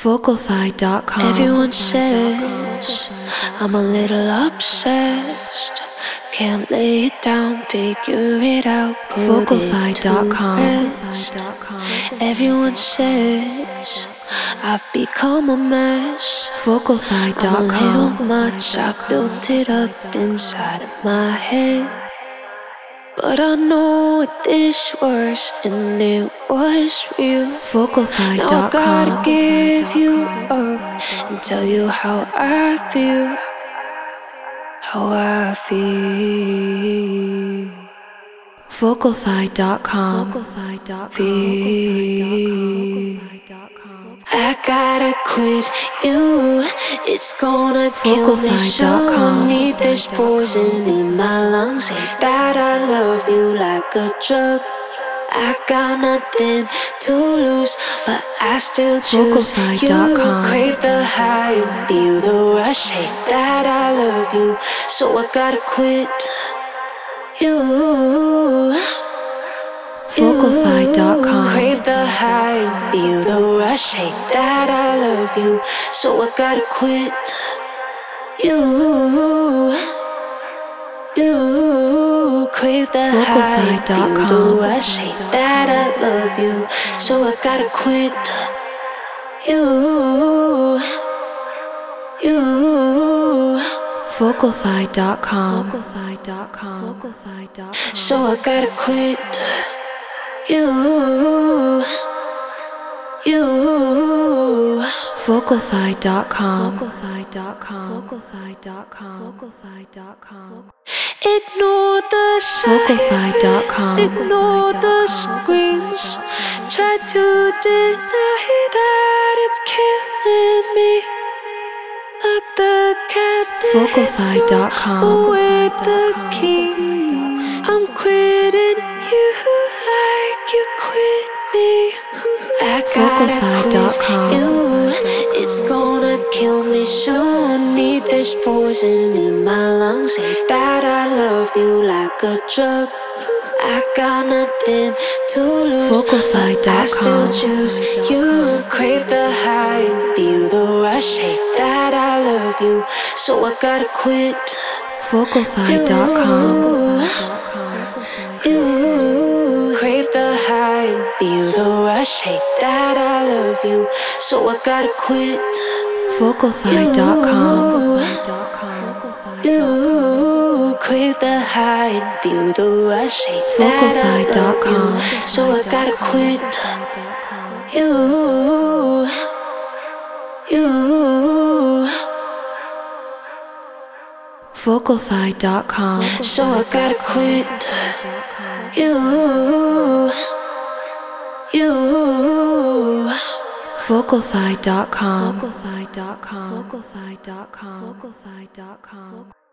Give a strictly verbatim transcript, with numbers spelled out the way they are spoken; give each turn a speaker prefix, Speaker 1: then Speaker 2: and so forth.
Speaker 1: Vocalfy dot com.
Speaker 2: Everyone says I'm a little obsessed. Can't lay it down, figure it out, put
Speaker 1: Vocalfy dot com.
Speaker 2: it to rest. Everyone says I've become a mess.
Speaker 1: Vocalfy
Speaker 2: I'm
Speaker 1: dot
Speaker 2: a
Speaker 1: com.
Speaker 2: little much, I built it up inside of my head. But I know it is worse, and it was real.
Speaker 1: Vocalfy
Speaker 2: Now I
Speaker 1: dot
Speaker 2: gotta
Speaker 1: com.
Speaker 2: give you up and tell you how I feel. How I feel.
Speaker 1: Vocalfy dot com.
Speaker 2: Feel. I gotta quit you. It's gonna kill me.
Speaker 1: Vocalfy dot com.
Speaker 2: Show me this poison in my lungs. Say that I love you like a drug. I got nothing to lose, but I still choose
Speaker 1: Vocalfy
Speaker 2: you.
Speaker 1: dot com.
Speaker 2: Crave the high and feel the rush. Hate that I love you, so I gotta quit you.
Speaker 1: Vocalfy dot com.
Speaker 2: Crave the high and feel the rush. Hate that I love you, so I gotta quit you. You crave the high and feel the rush. Hate that I love you, so I gotta quit you. You.
Speaker 1: Vocalfy dot com.
Speaker 2: So I gotta quit you. You.
Speaker 1: Vocalfy dot com.
Speaker 2: Ignore the
Speaker 1: Vocalfy dot com.
Speaker 2: silence, ignore the screams. Try to deny that it's killing me. Lock the cabinet
Speaker 1: Vocalfy dot com.
Speaker 2: away the key. I'm quitting you like you quit me. I
Speaker 1: Vocalfy dot com.
Speaker 2: gotta quit you. It's gonna kill me soon. Need this poison in my lungs. Say that I love you like a drug. I got nothing to lose,
Speaker 1: Vocalfy
Speaker 2: but I
Speaker 1: dot
Speaker 2: still
Speaker 1: com.
Speaker 2: choose you. Crave the high and feel the rush. Hate that I love you, so I gotta quit
Speaker 1: Vocalfy dot com.
Speaker 2: you. Crave the high and feel the rush. Hate that I love you, so I gotta quit
Speaker 1: Vocalfy dot com.
Speaker 2: you. Crave the high and feel the rush. Hate that I
Speaker 1: Vocalfy dot
Speaker 2: love you,
Speaker 1: com.
Speaker 2: so I gotta quit you. You.
Speaker 1: Vocalfy dot com.
Speaker 2: So I gotta quit you. You.
Speaker 1: Vocalfy dot com.